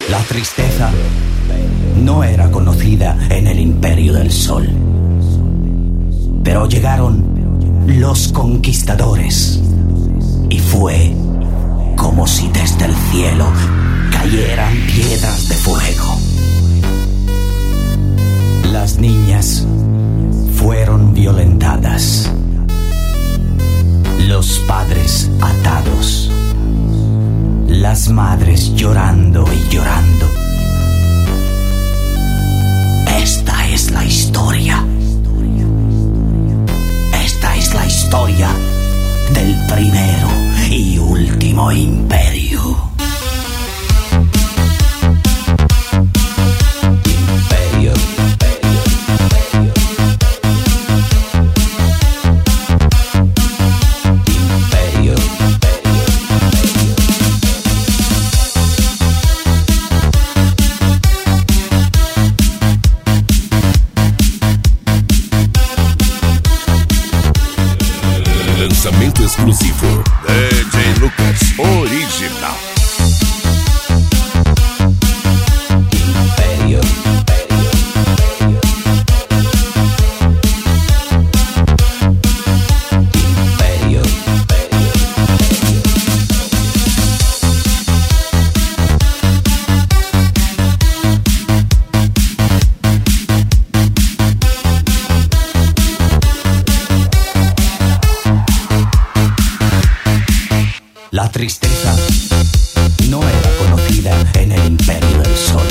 La tristeza no era conocida en el Imperio del Sol. Pero llegaron los conquistadores y fue como si desde el cielo cayeran piedras de fuego. Las niñas fueron violentadas, los padres atados, las madres llorando y llorando. Esta es la historia. Esta es la historia del primero y último imperio. Imperio. Lançamento exclusivo DJ Lucas Original. Imperio. Imperio. La tristeza no era conocida en el Imperio del Sol.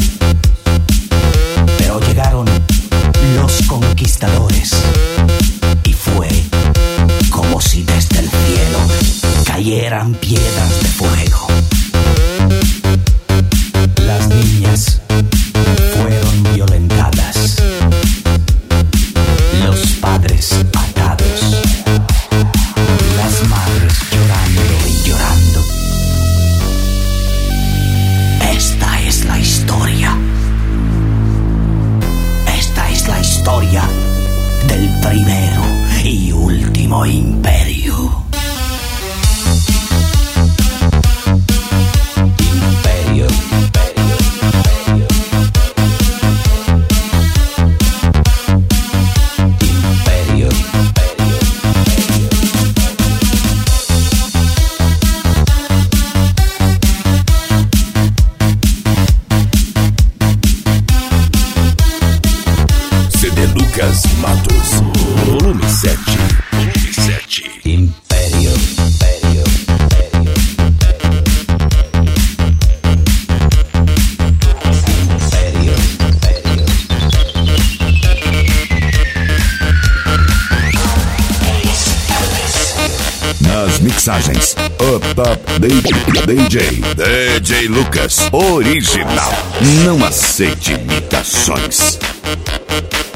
Pero llegaron los conquistadores y fue como si desde el cielo cayeran piedras de fuego. Las niñas fueron violentadas, los padres atados, las madres llorando y llorando. Esta es la historia. Esta es la historia del primero y último imperio. Imperio. Imperio. CD Lucas Matos, volume 7. Volume 7. Imperio. Imperio. Imperio. Imperio. Nas mixagens Up DJ Lucas Original. Não aceite imitações.